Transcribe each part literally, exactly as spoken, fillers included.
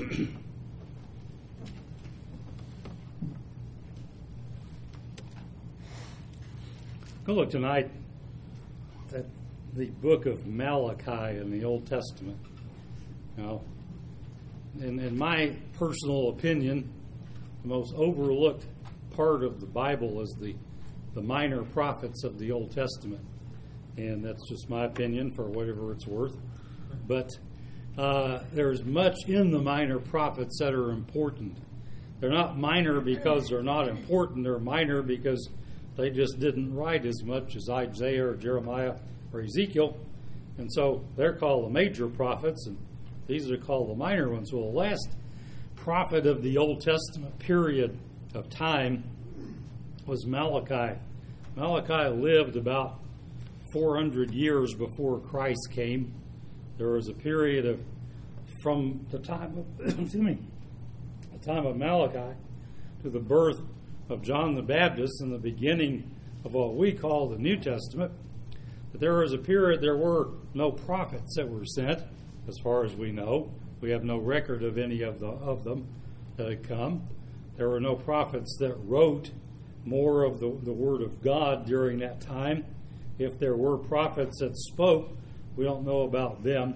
Go look tonight at the book of Malachi in the Old Testament. Now, in, in my personal opinion, the most overlooked part of the Bible is the, the minor prophets of the Old Testament. And that's just my opinion for whatever it's worth. But uh, there's much in the minor prophets that are important. They're not minor because they're not important. They're minor because they just didn't write as much as Isaiah or Jeremiah or Ezekiel. And so they're called the major prophets, and these are called the minor ones. Well, the last prophet of the Old Testament period of time was Malachi. Malachi lived about four hundred years before Christ came. There was a period of, from the time of, excuse me, the time of Malachi to the birth of John the Baptist and the beginning of what we call the New Testament. But there was a period, there were no prophets that were sent, as far as we know. We have no record of any of the of them that had come. There were no prophets that wrote more of the, the Word of God during that time. If there were prophets that spoke, we don't know about them.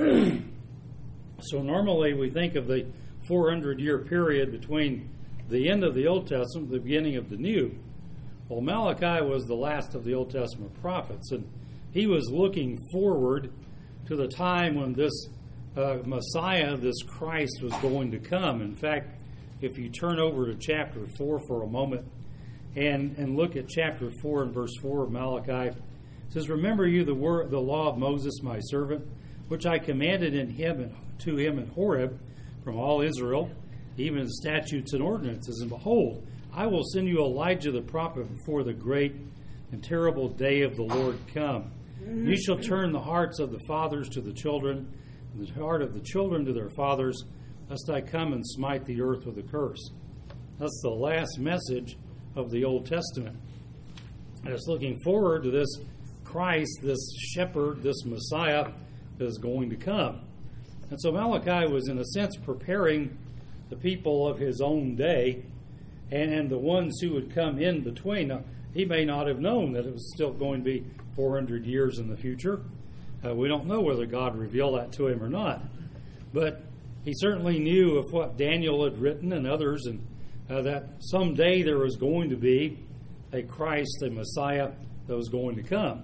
So normally we think of the four hundred year period between the end of the Old Testament, the beginning of the New. Well, Malachi was the last of the Old Testament prophets, and he was looking forward to the time when this uh, Messiah, this Christ, was going to come. In fact, if you turn over to chapter four for a moment and, and look at chapter four and verse four of Malachi, it says, "Remember you the word, the law of Moses, my servant, which I commanded in him and to him at Horeb from all Israel, even the statutes and ordinances. And behold, I will send you Elijah the prophet before the great and terrible day of the Lord come. You shall turn the hearts of the fathers to the children, and the heart of the children to their fathers, lest I come and smite the earth with a curse." That's the last message of the Old Testament. And it's looking forward to this Christ, this shepherd, this Messiah that is going to come. And so Malachi was, in a sense, preparing the people of his own day and, and the ones who would come in between. Now, he may not have known that it was still going to be four hundred years in the future. Uh, we don't know whether God revealed that to him or not. But he certainly knew of what Daniel had written and others, and uh, that someday there was going to be a Christ, a Messiah that was going to come.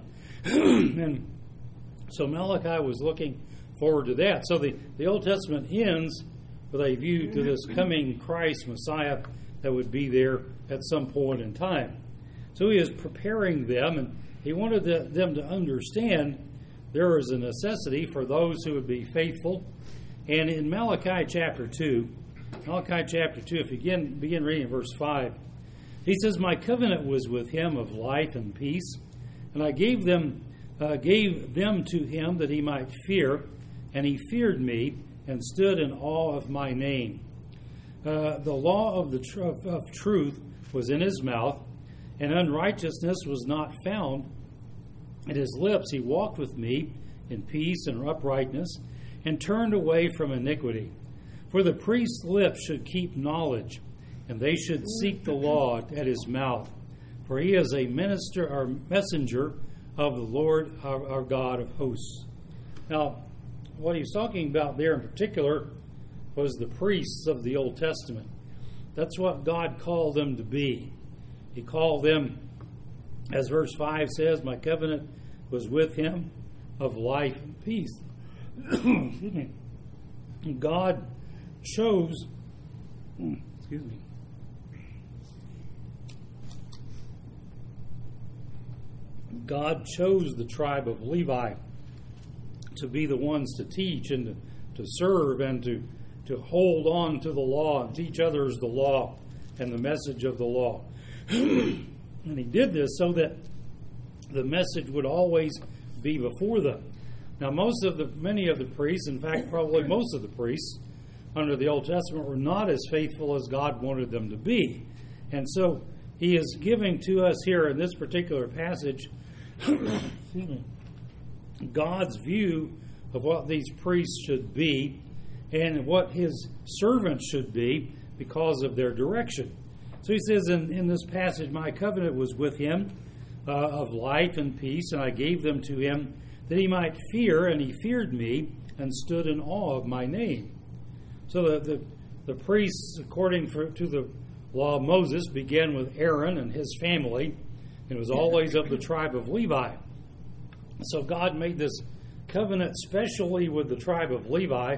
And so Malachi was looking forward to that. So the, the Old Testament ends with a view to this coming Christ, Messiah, that would be there at some point in time. So he is preparing them, and he wanted the, them to understand there is a necessity for those who would be faithful. And in Malachi chapter two, Malachi chapter two, if you begin, begin reading verse five, he says, "My covenant was with him of life and peace, and I gave them uh, gave them to him that he might fear, and he feared me and stood in awe of my name. Uh, the law of the tr- of, of truth was in his mouth, and unrighteousness was not found at his lips. He walked with me in peace and uprightness, and turned away from iniquity. For the priest's lips should keep knowledge, and they should seek the law at his mouth. For he is a minister or messenger of the Lord our, our God of hosts." Now, what he's talking about there in particular was the priests of the Old Testament. That's what God called them to be. He called them, as verse five says, "My covenant was with him of life and peace." Excuse me. God chose, excuse me. God chose the tribe of Levi to be the ones to teach and to, to serve and to, to hold on to the law and teach others the law and the message of the law. And he did this so that the message would always be before them. Now, most of the, many of the priests, in fact, probably most of the priests under the Old Testament were not as faithful as God wanted them to be. And so he is giving to us here in this particular passage God's view of what these priests should be and what his servants should be because of their direction. So he says in, in this passage, my covenant was with him uh, of life and peace, and I gave them to him that he might fear, and he feared me and stood in awe of my name. So the, the, the priests, according for, to the law of Moses, began with Aaron and his family. It was always of the tribe of Levi. So God made this covenant specially with the tribe of Levi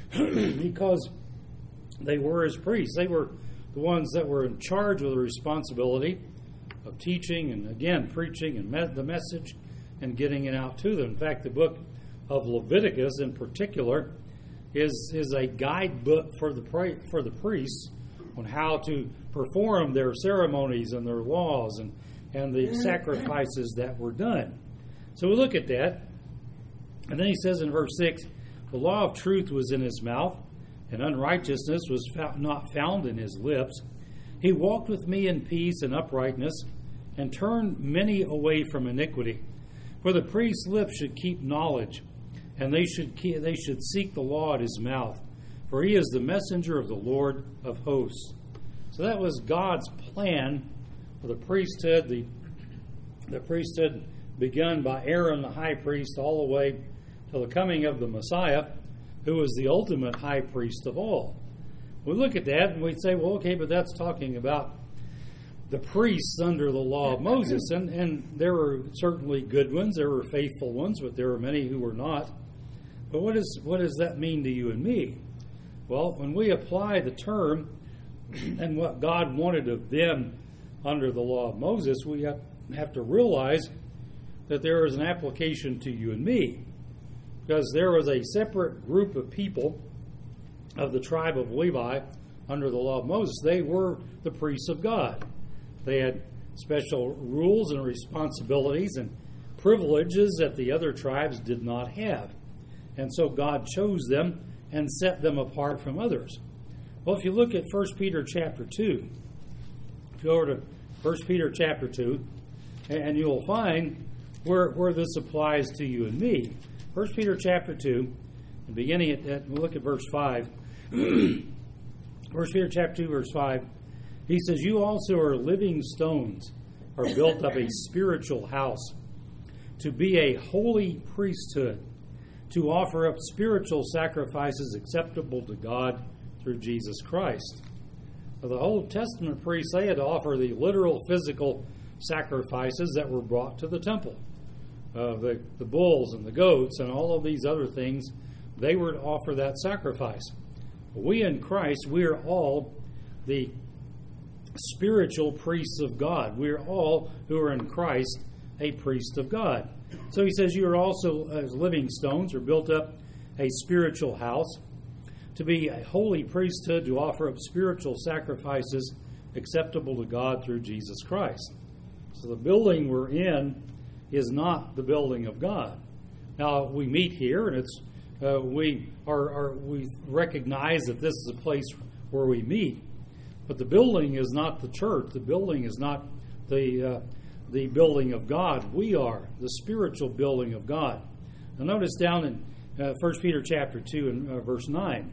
because they were his priests. They were the ones that were in charge of the responsibility of teaching and, again, preaching and me- the message and getting it out to them. In fact, the book of Leviticus in particular is, is a guidebook for the pra- for the priests on how to perform their ceremonies and their laws and, and the sacrifices that were done. So we look at that, and then he says in verse six, the law of truth was in his mouth, and unrighteousness was fo- not found in his lips. He walked with me in peace and uprightness, and turned many away from iniquity. For the priest's lips should keep knowledge, and they should keep, they should seek the law at his mouth, for he is the messenger of the Lord of hosts. So that was God's plan for the priesthood. The, the priesthood begun by Aaron, the high priest, all the way till the coming of the Messiah, who was the ultimate high priest of all. We look at that and we say, well, okay, but that's talking about the priests under the law of Moses. And, and there were certainly good ones, there were faithful ones, but there were many who were not. But what is what does that mean to you and me? Well, when we apply the term and what God wanted of them under the law of Moses, we have, have to realize that there is an application to you and me. Because there was a separate group of people of the tribe of Levi under the law of Moses. They were the priests of God. They had special rules and responsibilities and privileges that the other tribes did not have. And so God chose them and set them apart from others. Well, if you look at First Peter chapter two, if you go over to First Peter chapter two, and you'll find where, where this applies to you and me. First Peter chapter two, and beginning at, at we'll look at verse five. First Peter chapter two, verse five. He says, you also are living stones, are built up a spiritual house, to be a holy priesthood, to offer up spiritual sacrifices acceptable to God through Jesus Christ. Now, the Old Testament priests, they had to offer the literal physical sacrifices that were brought to the temple. Uh, the, the bulls and the goats and all of these other things, they were to offer that sacrifice. But we in Christ, we are all the spiritual priests of God. We are all who are in Christ a priest of God. So he says you are also, as living stones, are built up a spiritual house, to be a holy priesthood, to offer up spiritual sacrifices acceptable to God through Jesus Christ. So the building we're in is not the building of God. Now, we meet here, and it's uh, we are, are we recognize that this is a place where we meet. But the building is not the church. The building is not the uh, the building of God. We are the spiritual building of God. Now, notice down in uh, First Peter chapter two and uh, verse nine,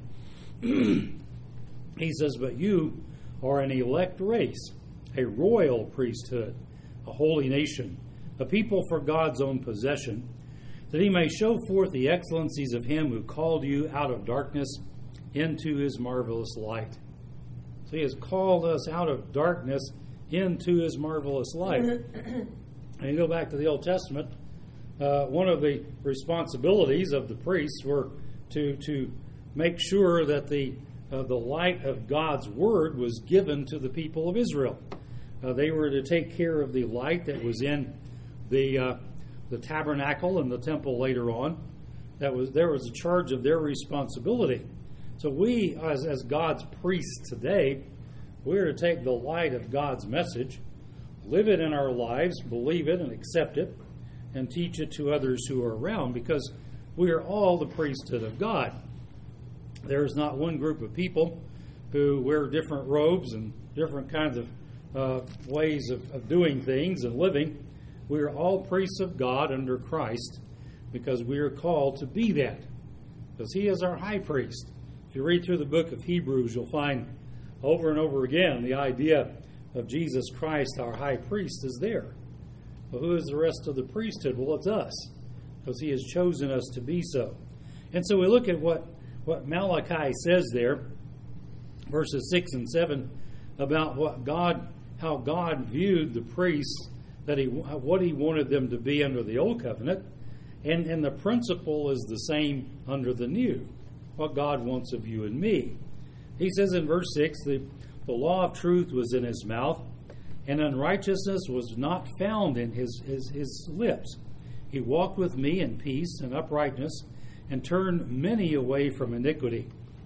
he says, "But you are an elect race, a royal priesthood, a holy nation, a people for God's own possession, that he may show forth the excellencies of him who called you out of darkness into his marvelous light." So he has called us out of darkness into his marvelous light. And you go back to the Old Testament, uh, one of the responsibilities of the priests were to to make sure that the uh, the light of God's word was given to the people of Israel. Uh, they were to take care of the light that was in the uh, the tabernacle and the temple later on. That was there was a charge of their responsibility. So we, as, as God's priests today, we're to take the light of God's message, live it in our lives, believe it and accept it, and teach it to others who are around, because we are all the priesthood of God. There is not one group of people who wear different robes and different kinds of uh, ways of, of doing things and living. We are all priests of God under Christ, because we are called to be that, because he is our high priest. If you read through the book of Hebrews, you'll find over and over again the idea of Jesus Christ, our high priest, is there. Well, who is the rest of the priesthood? Well, it's us, because he has chosen us to be so. And so we look at what, what Malachi says there, verses six and seven, about what God, how God viewed the priests, that he, what he wanted them to be under the old covenant, and, and the principle is the same under the new, what God wants of you and me. He says in verse six, the, the law of truth was in his mouth, and unrighteousness was not found in his, his, his lips. He walked with me in peace and uprightness, and turned many away from iniquity.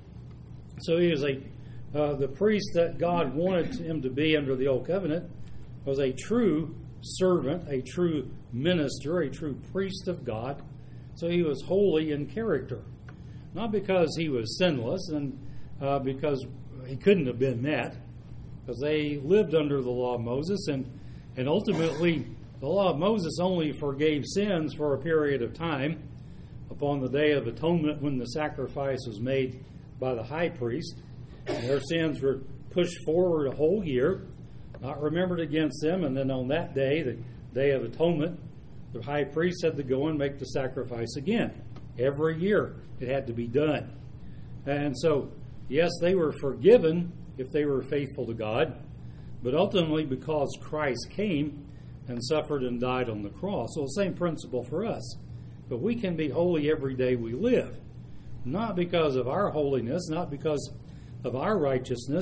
So he is a uh, the priest that God wanted him to be under the old covenant was a true servant, a true minister, a true priest of God. So he was holy in character, not because he was sinless and uh, because he couldn't have been that, because they lived under the law of Moses, and and ultimately the law of Moses only forgave sins for a period of time upon the Day of Atonement, when the sacrifice was made by the high priest. And their sins were pushed forward a whole year, not remembered against them, and then on that day, the Day of Atonement, the high priest had to go and make the sacrifice again. Every year it had to be done. And so, yes, they were forgiven if they were faithful to God, but ultimately because Christ came and suffered and died on the cross. So the same principle for us. But we can be holy every day we live, not because of our holiness, not because of our righteousness,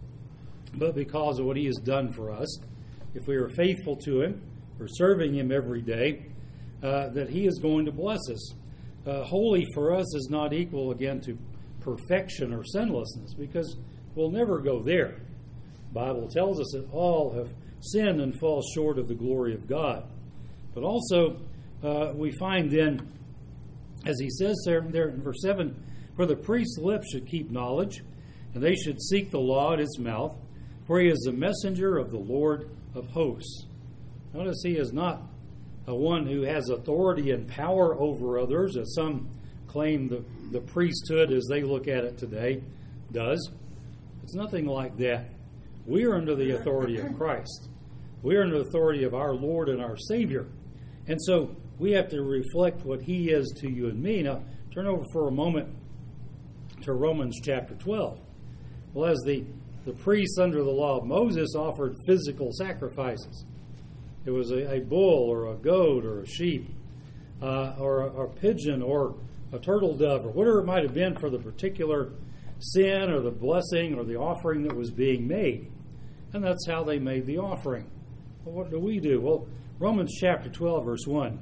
but because of what he has done for us. If we are faithful to him, we're serving him every day, uh, that he is going to bless us. Uh, holy for us is not equal, again, to perfection or sinlessness, because we'll never go there. The Bible tells us that all have sinned and fall short of the glory of God. But also, uh, we find then, as he says there, there in verse seven, for the priest's lips should keep knowledge, and they should seek the law at his mouth, for he is the messenger of the Lord of hosts. Notice he is not a one who has authority and power over others, as some claim the, the priesthood, as they look at it today, does. It's nothing like that. We are under the authority of Christ. We are under the authority of our Lord and our Savior. And so we have to reflect what he is to you and me. Now, turn over for a moment to Romans chapter twelve. Well, as the, the priests under the law of Moses offered physical sacrifices, it was a, a bull or a goat or a sheep uh, or a, a pigeon or a turtle dove or whatever it might have been for the particular sin or the blessing or the offering that was being made. And that's how they made the offering. Well, what do we do? Well, Romans chapter twelve, verse one,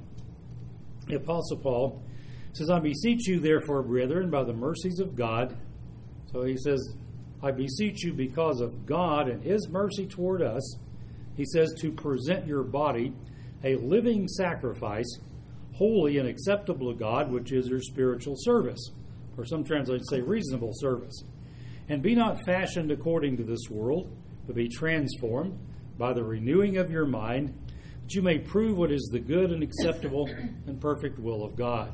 the Apostle Paul says, I beseech you, therefore, brethren, by the mercies of God. So he says, I beseech you because of God and his mercy toward us. He says to present your body a living sacrifice, holy and acceptable to God, which is your spiritual service. Or some translations say reasonable service. And be not fashioned according to this world, but be transformed by the renewing of your mind, that you may prove what is the good and acceptable and perfect will of God.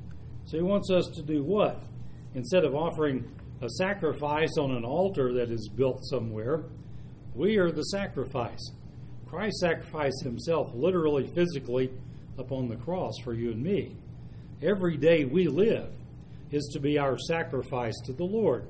So he wants us to do what? Instead of offering a sacrifice on an altar that is built somewhere, we are the sacrifice. Christ sacrificed himself literally, physically, upon the cross for you and me. Every day we live is to be our sacrifice to the Lord.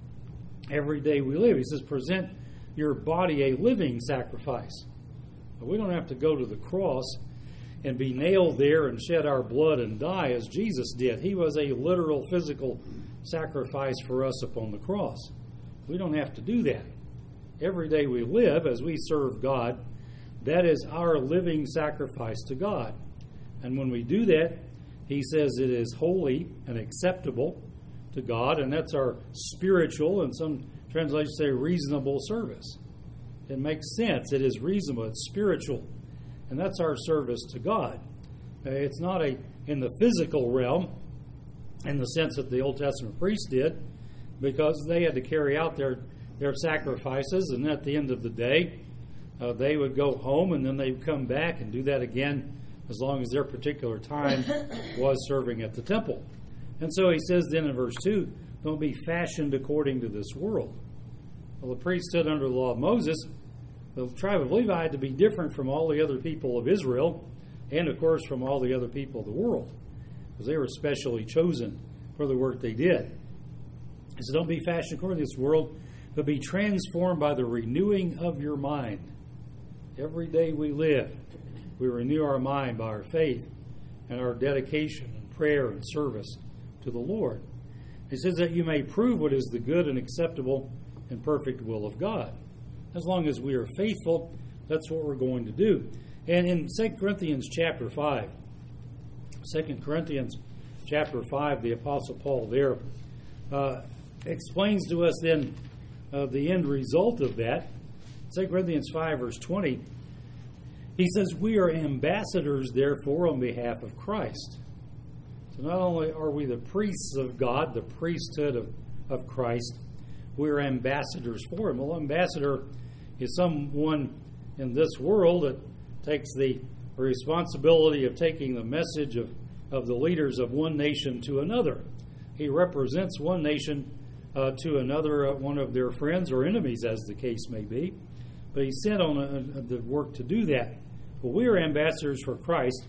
Every day we live, he says, present your body a living sacrifice. But we don't have to go to the cross and be nailed there and shed our blood and die as Jesus did. He was a literal, physical sacrifice for us upon the cross. We don't have to do that. Every day we live, as we serve God, that is our living sacrifice to God. And when we do that, he says it is holy and acceptable to God, and that's our spiritual, and some translations say reasonable service. It makes sense. It is reasonable. It's spiritual. And that's our service to God. It's not a in the physical realm, in the sense that the Old Testament priests did, because they had to carry out their, their sacrifices, and at the end of the day, uh, they would go home, and then they'd come back and do that again as long as their particular time was serving at the temple. And so he says then in verse two, don't be fashioned according to this world. Well, the priesthood under the law of Moses, the tribe of Levi had to be different from all the other people of Israel and, of course, from all the other people of the world, because they were specially chosen for the work they did. So don't be fashioned according to this world, but be transformed by the renewing of your mind. Every day we live, we renew our mind by our faith and our dedication and prayer and service to the Lord. He says that you may prove what is the good and acceptable and perfect will of God. As long as we are faithful, that's what we're going to do. And in Second Corinthians chapter five, Second Corinthians chapter five, the Apostle Paul there uh, explains to us then uh, the end result of that. Second Corinthians five, verse twenty, he says, we are ambassadors, therefore, on behalf of Christ. So not only are we the priests of God, the priesthood of, of Christ, we are ambassadors for Him. Well, ambassador is someone in this world that takes the responsibility of taking the message of, of the leaders of one nation to another. He represents one nation uh, to another, uh, one of their friends or enemies, as the case may be. But he's sent on a, a, the work to do that. Well, we are ambassadors for Christ,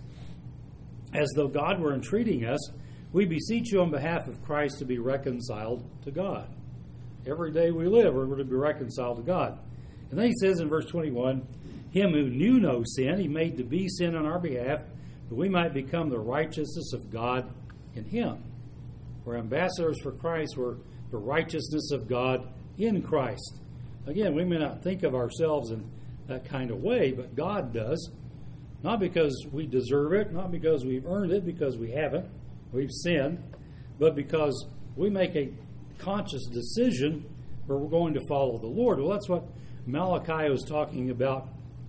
as though God were entreating us. We beseech you on behalf of Christ to be reconciled to God. Every day we live, we're to be reconciled to God. And then he says in verse twenty-one, him who knew no sin, he made to be sin on our behalf, that we might become the righteousness of God in him. We're ambassadors for Christ. We're the righteousness of God in Christ. Again, we may not think of ourselves in that kind of way, but God does. Not because we deserve it, not because we've earned it, because we haven't, we've sinned, but because we make a conscious decision where we're going to follow the Lord. Well, that's what Malachi was talking about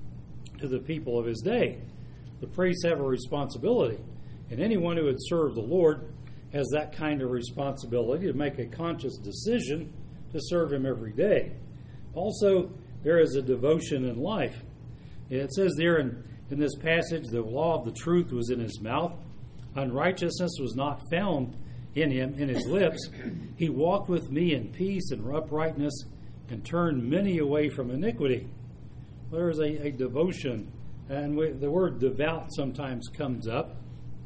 to the people of his day. The priests have a responsibility, and anyone who would serve the Lord has that kind of responsibility to make a conscious decision to serve Him every day. Also, there is a devotion in life. It says there in, in this passage, the law of the truth was in his mouth. Unrighteousness was not found in him, in his lips. He walked with me in peace and uprightness and turned many away from iniquity. There is a, a devotion, and we, the word devout sometimes comes up.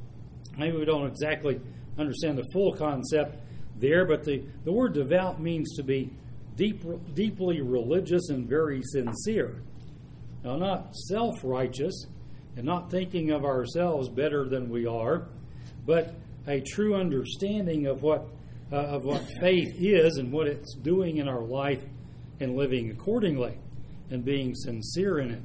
Maybe we don't exactly understand the full concept there, but the, the word devout means to be deep, deeply religious and very sincere. Now, not self-righteous and not thinking of ourselves better than we are, but a true understanding of what uh, of what faith is and what it's doing in our life and living accordingly and being sincere in it.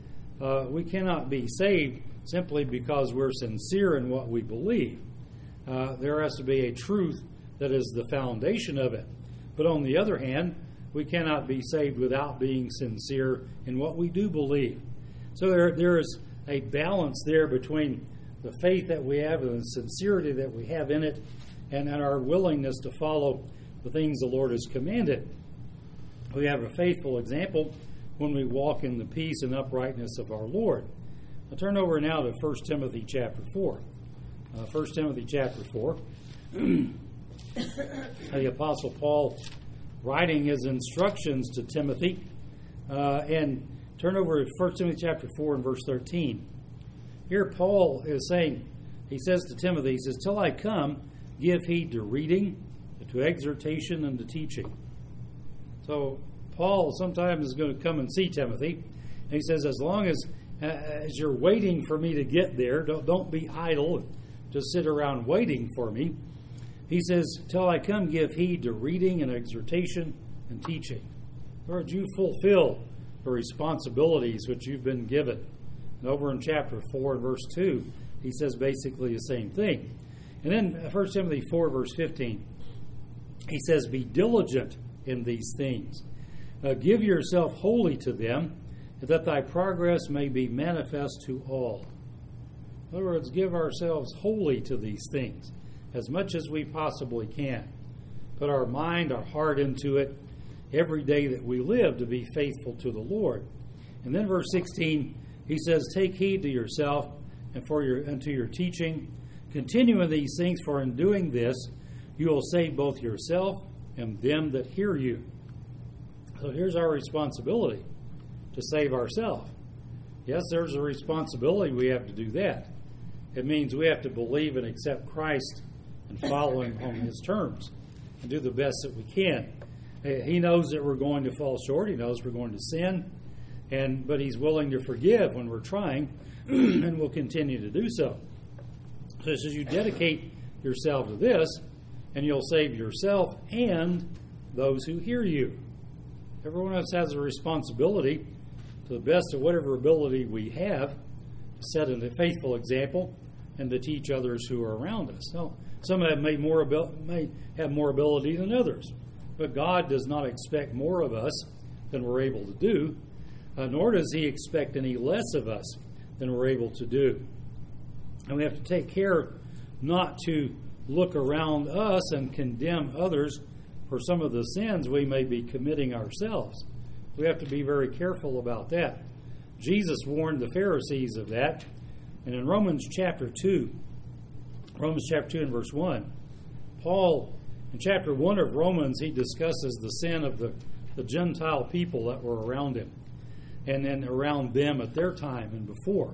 Uh, we cannot be saved simply because we're sincere in what we believe. Uh, there has to be a truth that is the foundation of it. But on the other hand, we cannot be saved without being sincere in what we do believe. So there, there is a balance there between the faith that we have and the sincerity that we have in it, and, and our willingness to follow the things the Lord has commanded. We have a faithful example when we walk in the peace and uprightness of our Lord. I'll turn over now to First Timothy chapter four. Uh, First Timothy chapter four. The Apostle Paul writing his instructions to Timothy. Uh, and turn over to First Timothy chapter four and verse thirteen. Here Paul is saying, he says to Timothy, he says, till I come, give heed to reading, to exhortation, and to teaching. So Paul sometimes is going to come and see Timothy. And he says, as long as uh, as you're waiting for me to get there, don't, don't be idle, just sit around waiting for me. He says, till I come, give heed to reading and exhortation and teaching. Lord, you fulfill the responsibilities which you've been given. And over in chapter four and verse two, he says basically the same thing. And then First Timothy four, verse fifteen, he says, be diligent in these things. Uh, give yourself wholly to them, that thy progress may be manifest to all. In other words, give ourselves wholly to these things, as much as we possibly can. Put our mind, our heart into it every day that we live to be faithful to the Lord. And then verse sixteen, he says, take heed to yourself and for your and to your teaching. Continue in these things, for in doing this you will save both yourself and them that hear you. So here's our responsibility, to save ourselves. Yes, there's a responsibility. We have to do that. It means we have to believe and accept Christ and follow Him on His terms and do the best that we can. He knows that we're going to fall short. He knows we're going to sin, and but He's willing to forgive when we're trying, and will continue to do so. So it says you dedicate yourself to this, and you'll save yourself and those who hear you. Every one of us has a responsibility, to the best of whatever ability we have, to set a faithful example and to teach others who are around us. Now, some have may, more abil- may have more ability than others, but God does not expect more of us than we're able to do, uh, nor does He expect any less of us than we're able to do. And we have to take care not to look around us and condemn others for some of the sins we may be committing ourselves. We have to be very careful about that. Jesus warned the Pharisees of that. And in Romans chapter two, Romans chapter two and verse one, Paul, in chapter one of Romans, he discusses the sin of the, the Gentile people that were around him, and then around them at their time and before.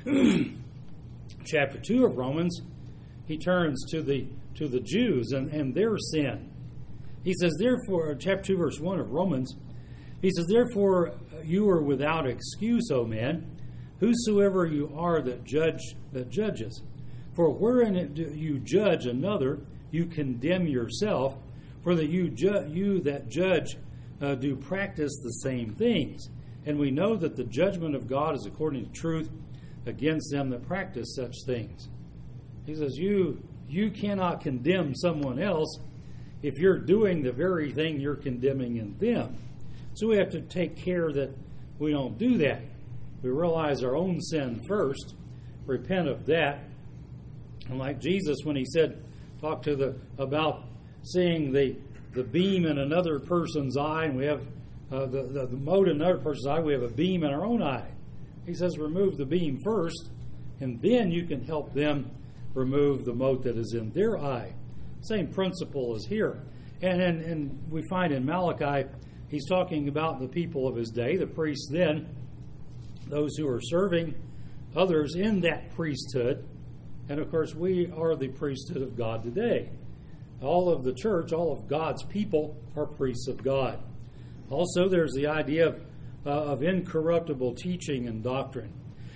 Chapter two of Romans, he turns to the to the Jews and, and their sin. He says, therefore, chapter two, verse one of Romans, he says, therefore you are without excuse, O man, whosoever you are that judge that judges. For wherein it do you judge another, you condemn yourself, for that you ju- you that judge uh, do practice the same things. And we know that the judgment of God is according to truth against them that practice such things. He says, you you cannot condemn someone else if you're doing the very thing you're condemning in them. So we have to take care that we don't do that. We realize our own sin first, repent of that. And like Jesus, when He said, talk to the about seeing the the beam in another person's eye, and we have uh, the, the, the mote in another person's eye, we have a beam in our own eye. He says, remove the beam first, and then you can help them remove the mote that is in their eye. Same principle is here. And, and, and we find in Malachi, he's talking about the people of his day, the priests then, those who are serving others in that priesthood. And of course, we are the priesthood of God today. All of the church, all of God's people are priests of God. Also, there's the idea of, uh, of incorruptible teaching and doctrine.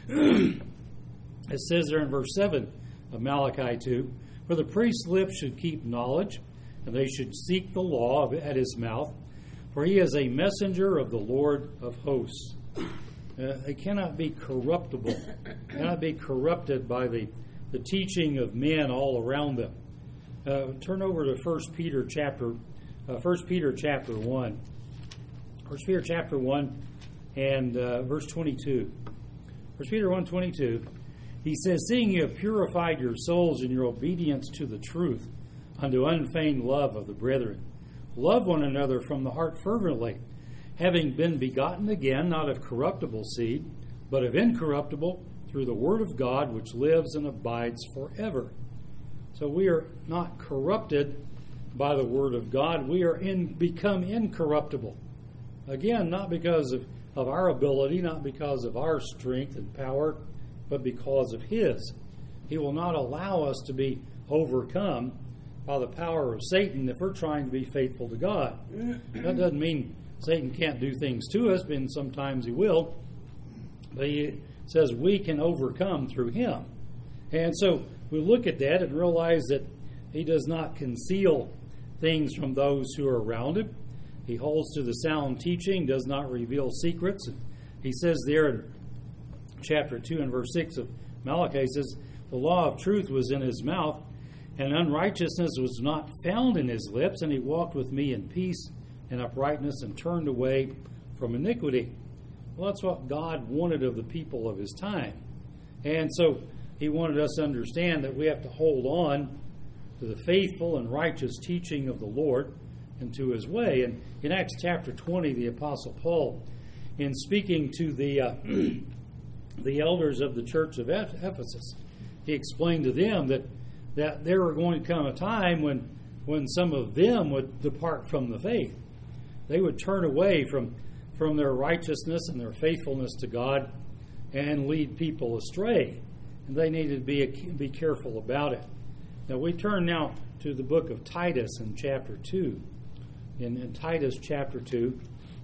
It says there in verse seven of Malachi two, for the priest's lips should keep knowledge, and they should seek the law of, at his mouth, for he is a messenger of the Lord of hosts. Uh, they cannot be corruptible, cannot be corrupted by the, the teaching of men all around them. Uh, turn over to First Peter chapter, uh, First Peter chapter one. First Peter chapter one and uh, verse twenty-two. First Peter one twenty-two. He says, seeing you have purified your souls in your obedience to the truth, unto unfeigned love of the brethren, love one another from the heart fervently, having been begotten again, not of corruptible seed, but of incorruptible, through the word of God, which lives and abides forever. So we are not corrupted by the word of God. We are in become incorruptible. Again, not because of, of our ability, not because of our strength and power, but because of His. He will not allow us to be overcome by the power of Satan if we're trying to be faithful to God. That doesn't mean Satan can't do things to us, and sometimes he will. But he says we can overcome through Him. And so we look at that and realize that He does not conceal things from those who are around Him. He holds to the sound teaching, does not reveal secrets. He says there in chapter two and verse six of Malachi, says, the law of truth was in His mouth, and unrighteousness was not found in His lips, and He walked with me in peace and uprightness and turned away from iniquity. Well, that's what God wanted of the people of His time. And so He wanted us to understand that we have to hold on to the faithful and righteous teaching of the Lord and to His way. And in Acts chapter twenty, the Apostle Paul, in speaking to the uh, the elders of the church of Ephesus, he explained to them that, that there were going to come a time when when some of them would depart from the faith. They would turn away from, from their righteousness and their faithfulness to God and lead people astray. And they needed to be, be careful about it. Now we turn now to the book of Titus in chapter two. In, in Titus chapter two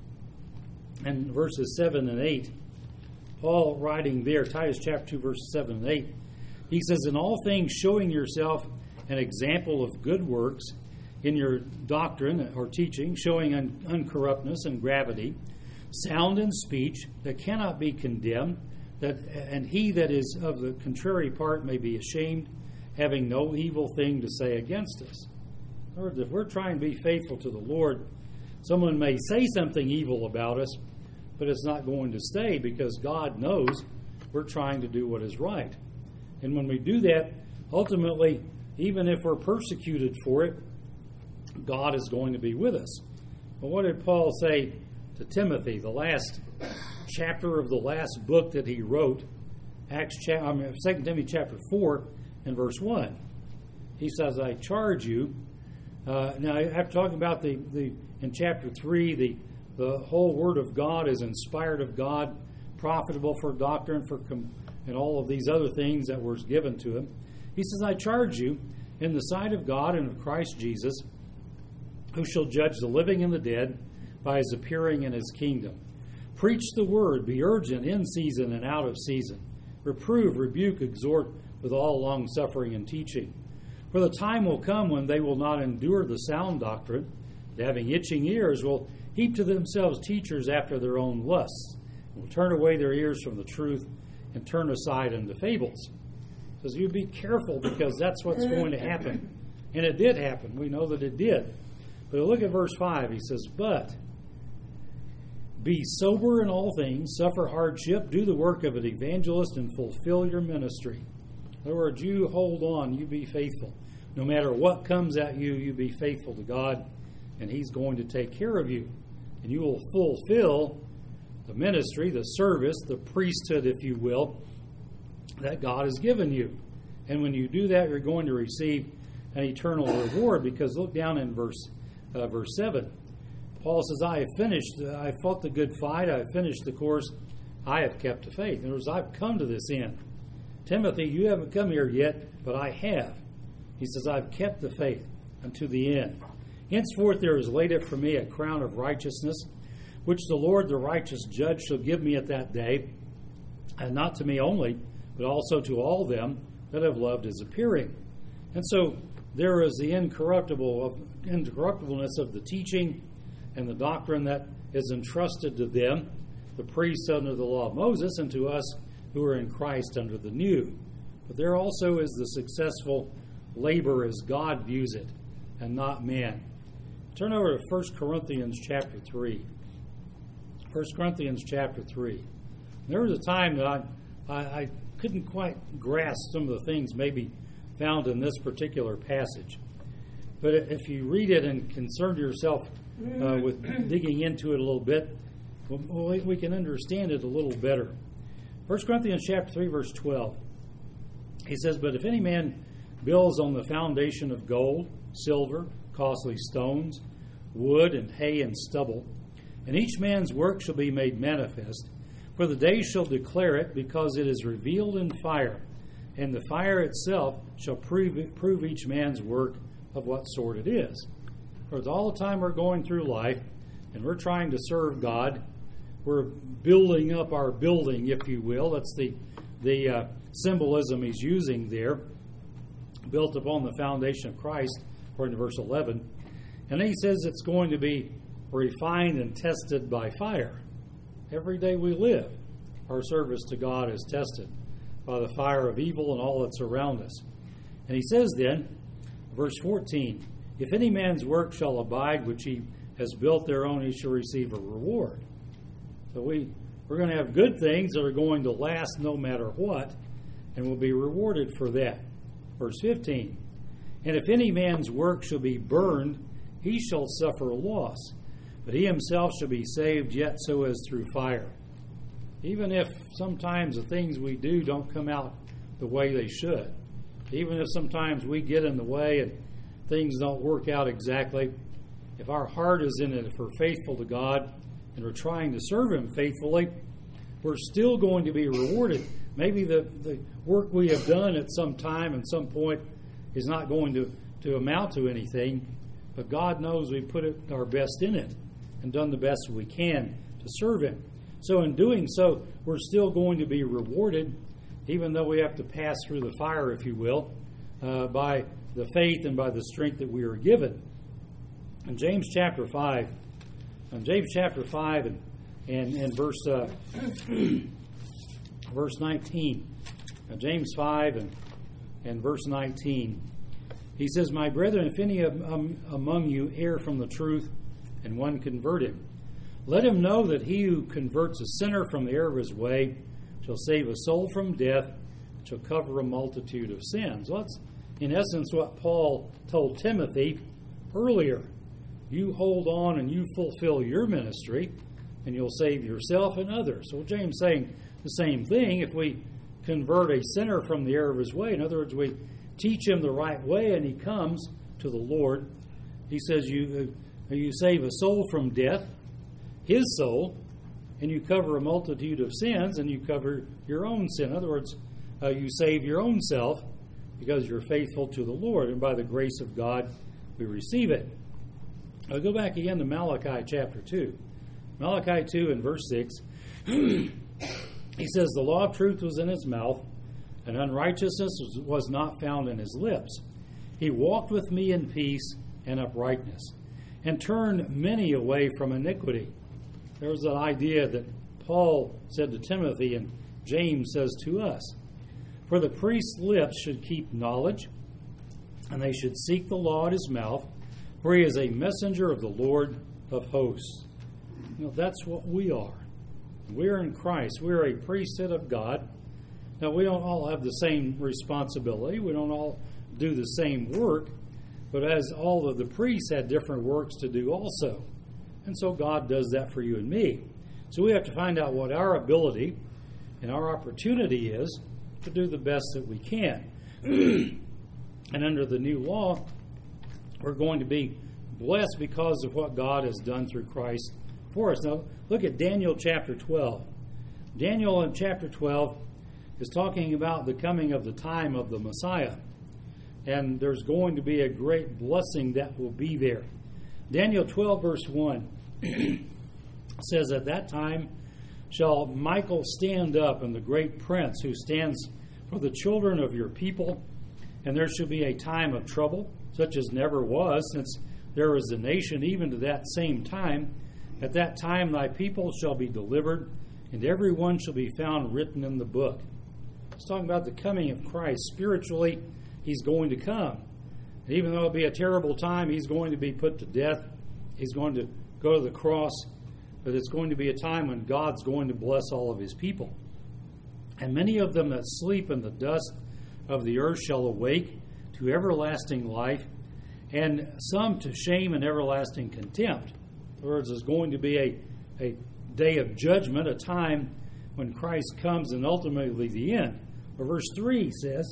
and verses seven and eight, Paul writing there, Titus chapter two, verses seven and eight, he says, "In all things showing yourself an example of good works in your doctrine or teaching, showing un- uncorruptness and gravity, sound in speech that cannot be condemned, that and he that is of the contrary part may be ashamed, having no evil thing to say against us." In other words, if we're trying to be faithful to the Lord, someone may say something evil about us, but it's not going to stay because God knows we're trying to do what is right. And when we do that, ultimately, even if we're persecuted for it, God is going to be with us. But what did Paul say to Timothy, the last chapter of the last book that he wrote, Acts, cha- I mean, Second Timothy chapter four and verse one? He says, "I charge you." Uh, now, after talking about the, the in chapter three, the the whole Word of God is inspired of God, profitable for doctrine, for com- and all of these other things that were given to him. He says, "I charge you in the sight of God and of Christ Jesus, who shall judge the living and the dead by his appearing in his kingdom. Preach the word, be urgent in season and out of season. Reprove, rebuke, exhort with all long-suffering and teaching. For the time will come when they will not endure the sound doctrine, but having itching ears will heap to themselves teachers after their own lusts, and will turn away their ears from the truth and turn aside into fables." Says you be careful because that's what's going to happen. And it did happen. We know that it did. But look at verse five. He says, "But be sober in all things, suffer hardship, do the work of an evangelist, and fulfill your ministry." In other words, you hold on, you be faithful. No matter what comes at you, you be faithful to God, and he's going to take care of you. And you will fulfill the ministry, the service, the priesthood, if you will, that God has given you. And when you do that, you're going to receive an eternal reward, because look down in verse uh, verse seven. Paul says, "I have finished, uh, I fought the good fight, I have finished the course, I have kept the faith." In other words, I've come to this end. Timothy, you haven't come here yet, but I have. He says, "I've kept the faith unto the end. Henceforth there is laid up for me a crown of righteousness, which the Lord, the righteous judge, shall give me at that day, and not to me only, but also to all them that have loved his appearing." And so there is the incorruptible of, incorruptibleness of the teaching and the doctrine that is entrusted to them, the priests under the law of Moses, and to us who are in Christ under the new. But there also is the successful labor as God views it, and not man. Turn over to First Corinthians chapter three. First Corinthians chapter three. There was a time that I, I, I couldn't quite grasp some of the things maybe found in this particular passage. But if you read it and concern yourself uh, with digging into it a little bit, well, we can understand it a little better. First Corinthians chapter three, verse twelve. He says, "But if any man builds on the foundation of gold, silver, costly stones, wood, and hay, and stubble, and each man's work shall be made manifest, for the day shall declare it, because it is revealed in fire, and the fire itself shall prove, prove each man's work of what sort it is." For all the time we're going through life, and we're trying to serve God, we're building up our building, if you will. That's the, the uh, symbolism he's using there, built upon the foundation of Christ, according to verse eleven. And then he says it's going to be refined and tested by fire. Every day we live, our service to God is tested by the fire of evil and all that's around us. And he says then, verse fourteen, "If any man's work shall abide, which he has built thereon, he shall receive a reward." So we, we're going to have good things that are going to last no matter what, and we'll be rewarded for that. Verse fifteen, "And if any man's work shall be burned, he shall suffer a loss, but he himself shall be saved, yet so as through fire." Even if sometimes the things we do don't come out the way they should, even if sometimes we get in the way and things don't work out exactly, if our heart is in it, if we're faithful to God and we're trying to serve Him faithfully, we're still going to be rewarded. Maybe the, the work we have done at some time and some point is not going to, to amount to anything, but God knows we put it, our best in it and done the best we can to serve Him. So in doing so, we're still going to be rewarded, even though we have to pass through the fire, if you will, uh, by the faith and by the strength that we are given. In James chapter five, in James chapter five and and, and verse uh, verse nineteen, uh, James five and and verse nineteen, he says, "My brethren, if any of, um, among you err from the truth, and one convert him, let him know that he who converts a sinner from the error of his way shall save a soul from death, and shall cover a multitude of sins." Well, that's in essence what Paul told Timothy earlier. You hold on and you fulfill your ministry, and you'll save yourself and others. So James is saying the same thing. If we convert a sinner from the error of his way, in other words, we teach him the right way and he comes to the Lord, he says you uh, you save a soul from death, his soul, and you cover a multitude of sins, and you cover your own sin. In other words, uh, you save your own self because you're faithful to the Lord, and by the grace of God we receive it. I'll go back again to Malachi chapter two. Malachi two and verse six. He says, "The law of truth was in his mouth, and unrighteousness was not found in his lips. He walked with me in peace and uprightness, and turned many away from iniquity." There was an idea that Paul said to Timothy and James says to us. "For the priest's lips should keep knowledge, and they should seek the law at his mouth, for he is a messenger of the Lord of hosts." You know, that's what we are. We're in Christ. We're a priesthood of God. Now, we don't all have the same responsibility. We don't all do the same work. But as all of the priests had different works to do also. And so God does that for you and me. So we have to find out what our ability and our opportunity is to do the best that we can. And under the new law, we're going to be blessed because of what God has done through Christ for us. Now, look at Daniel chapter twelve. Daniel in chapter twelve is talking about the coming of the time of the Messiah. And there's going to be a great blessing that will be there. Daniel twelve, verse one says, "At that time shall Michael stand up, and the great prince who stands for the children of your people, and there shall be a time of trouble, such as never was, since there was a nation even to that same time. At that time thy people shall be delivered, and every one shall be found written in the book." It's talking about the coming of Christ. Spiritually, he's going to come. And even though it'll be a terrible time, he's going to be put to death. He's going to go to the cross. But it's going to be a time when God's going to bless all of his people. "And many of them that sleep in the dust of the earth shall awake to everlasting life, and some to shame and everlasting contempt." In other words, there's going to be a, a day of judgment, a time when Christ comes and ultimately the end. But verse three says,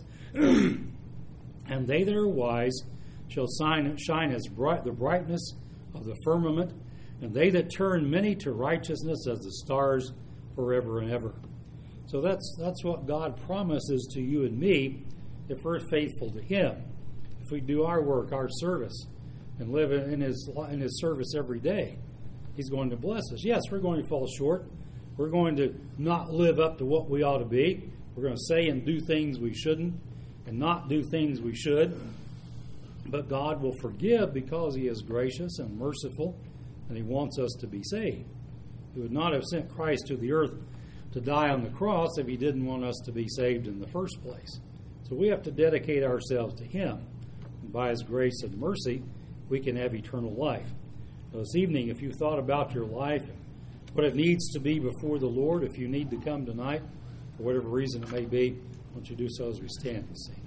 "And they that are wise shall shine, shine as bright the brightness of the firmament, and they that turn many to righteousness as the stars forever and ever." So that's that's what God promises to you and me if we're faithful to him. If we do our work, our service, and live in his in his service every day, he's going to bless us. Yes, we're going to fall short. We're going to not live up to what we ought to be. We're going to say and do things we shouldn't and not do things we should. But God will forgive because he is gracious and merciful, and he wants us to be saved. He would not have sent Christ to the earth to die on the cross if he didn't want us to be saved in the first place. So we have to dedicate ourselves to him. And by his grace and mercy, we can have eternal life. Now, this evening, if you thought about your life and what it needs to be before the Lord, if you need to come tonight, for whatever reason it may be, why don't you do so as we stand and sing.